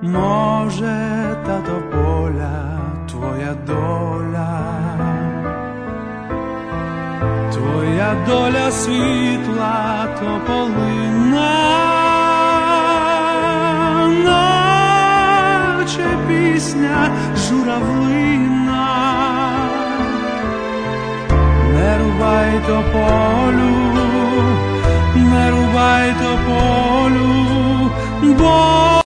може, та тополя твоя доля, твоя доля світла тополина, наче пісня журавлина. Не рубай тополю, не рубай тополю, бо